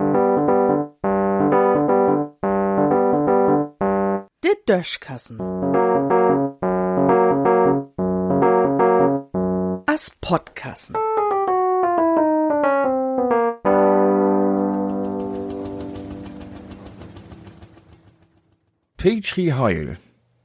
De Döschkassen. As Podkassen. Petri Heil.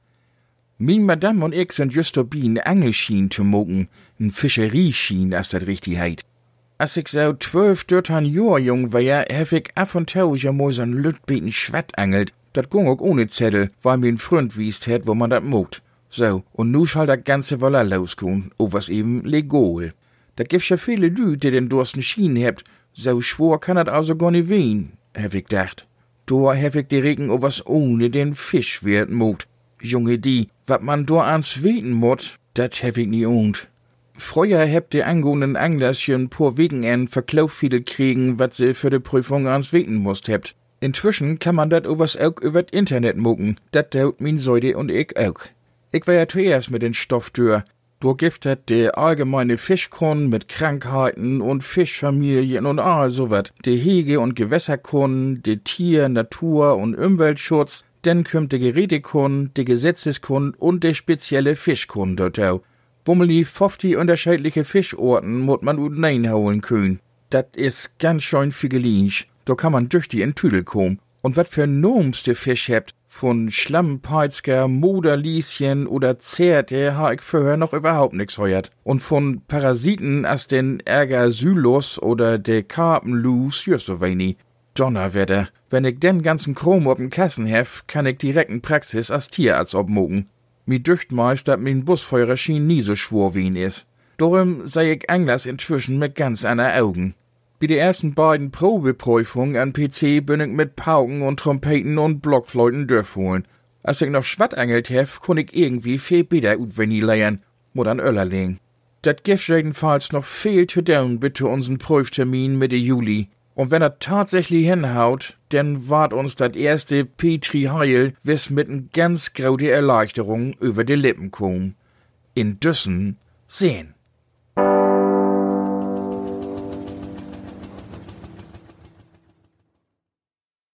Min Madame und ich sind just dabei, ein Angelschien zu mogen, ein Fischerie-Schien, als das richtig heit. Als ich so 12, 13 Jahre jung war, hab ich ab und zu ja mal so'n Lütbeten Schwett angelt. Dat ging auch ohne Zettel, weil mir ein Freund wiest hat, wo man dat mogt. So, und nu soll dat ganze Wolle losgehen, o was eben legal. Da gibt's ja viele Lüde, die den Dursten Schien hebt. So schwor kann dat also gar nicht wehen, hab ich gedacht. Da hab ich die Regen o was ohne den Fisch wird mogt. Junge, wat man da ans weten mut, dat hab ich nie ohnt. Früher habt die angehenden Anglerchen paar Wegen Verklauffiedel kriegen, wat sie für die Prüfung ans weten musst hebt. Inzwischen kann man dat o was auch übers Internet mucken. Dat daut min Säude und ich auch. Ich war ja zuerst mit den Stoff durch. Da gibt het de allgemeine Fischkunde mit Krankheiten und Fischfamilien und all so wat. De Hege- und Gewässerkunde, de Tier-, Natur- und Umweltschutz. Dann kommt de Gerätekunde, de Gesetzeskunde und de spezielle Fischkunde dort. Bummeli 50 unterschiedliche Fischorten mut man ut holen können. Dat is ganz schön figelinsch. Da kann man durch die in Tüdel kommen. Und wat für Noms de Fisch hebt, von Schlammpeitzger, Moderlieschen oder Zerte, ha ich vorher noch überhaupt nix heuert. Und von Parasiten as den Ergasylus oder de Karpenlus, just so wenig. Donnerwetter, wenn ich den ganzen Chrom op'n Kassen hef, kann ich direkt in Praxis als Tierarzt obmogen. Mi dücht meist, dat min Busfeuerschien nie so schwor wie ihn is. Darum sei ich Anglers inzwischen mit ganz anderen Augen. Bei den ersten beiden Probeprüfungen an PC bin ich mit Pauken und Trompeten und Blockfleuten durchholen. Als ich noch schwattangelt hef, kon ich irgendwie viel besser utwendig lernen, mod an Öller legen. Dat gibt jedenfalls noch viel zu tun bitte unseren Prüftermin Mitte Juli. Und wenn er tatsächlich hinhaut, dann wart uns dat erste Petri Heil wiss mit n ganz große Erleichterung über die Lippen kommen. In Düssen sehen.